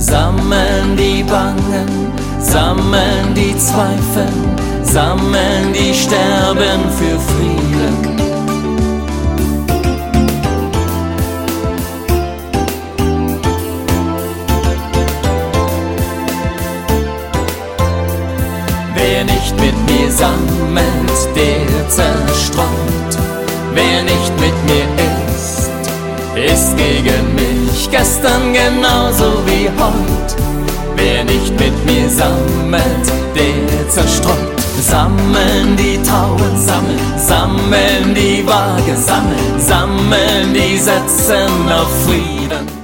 Sammeln die Bangen, sammeln die Zweifel, sammeln die Sterben für Frieden. Wer nicht mit mir sammelt, der zerstreut. Wer nicht mit mir ist gegen mich, gestern genauso wie heut. Wer nicht mit mir sammelt, der zerstreut. Sammeln die Trauer, sammeln die Waage, sammeln, die setzen auf Frieden.